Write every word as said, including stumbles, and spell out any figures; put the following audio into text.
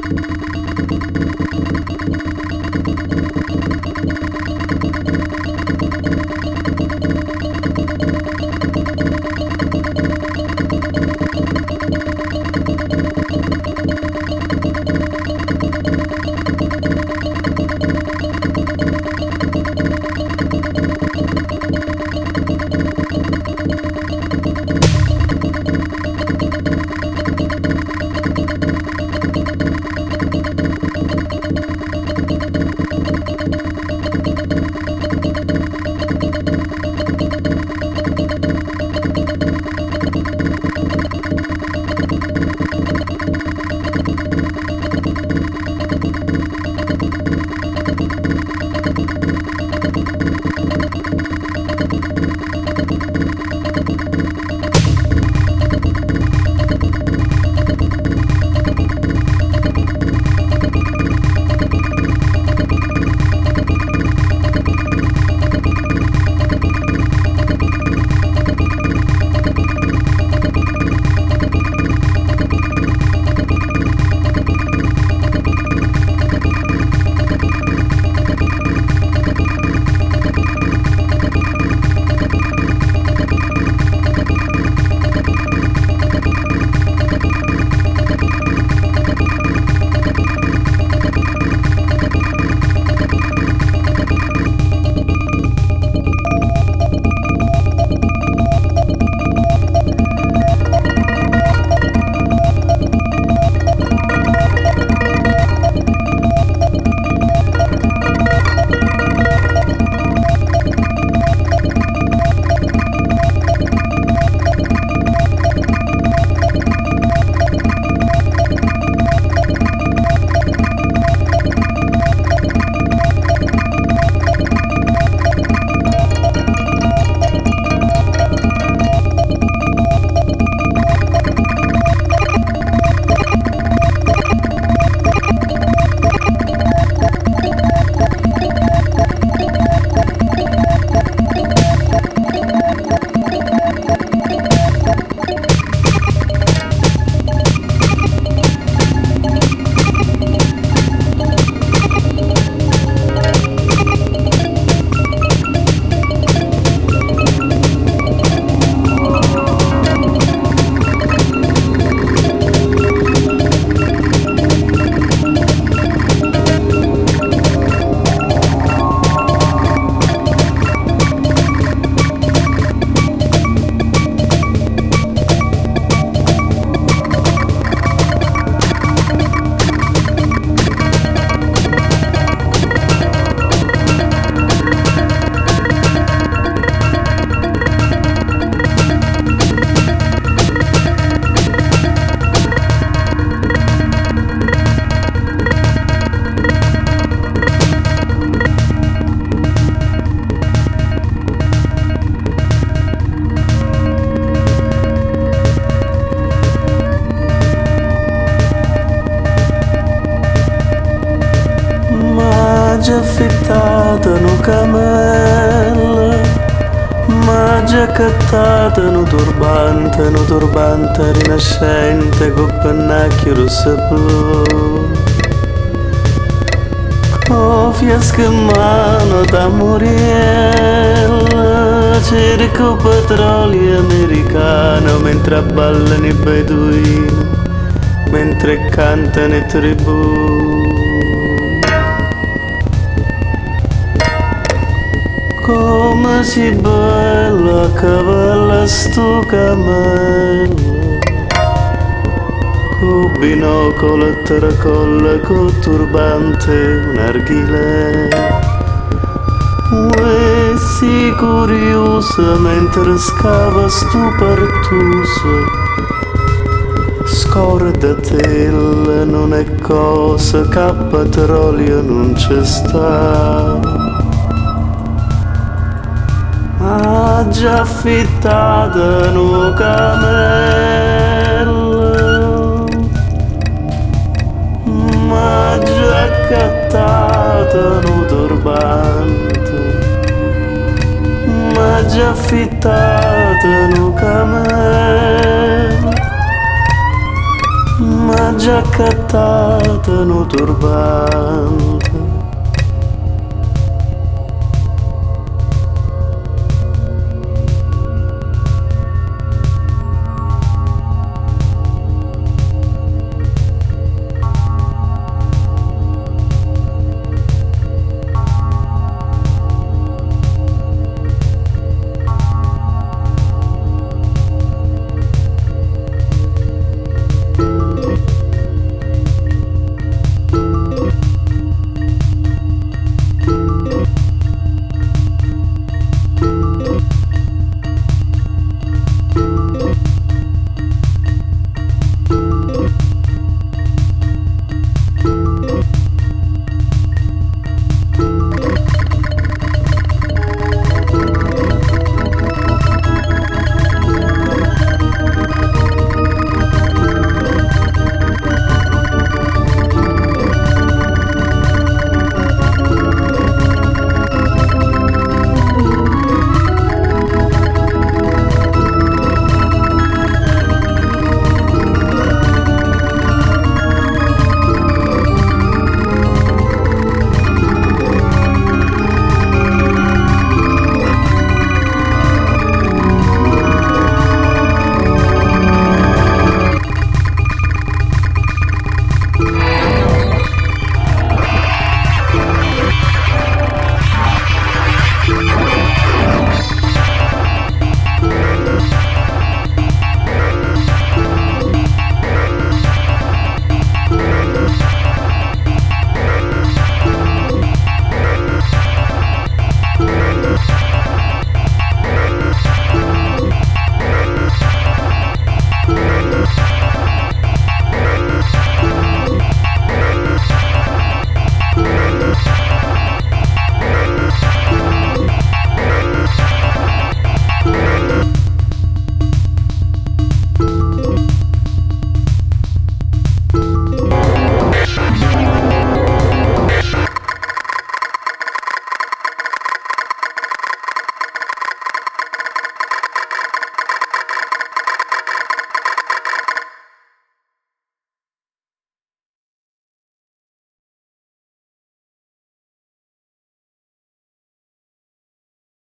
già affittata un camella, ma già cattata un turbante, un turbante rinascente con pennacchio rosso e blu. Con fiasco in mano da Muriel, cerco petrolio americano mentre ballano i beduini, mentre cantano i tribù. Come si bella a cavallo sto cammello, con binocolo e tracolla, con turbante un arghile. E si curiosa mentre scava sto pertuso, scordatela non è cosa che a petrolio non c'è sta. Ha già affittata un cammello, ma già cattata un turbante, ma già affittata un cammello, ma già accattata no turban.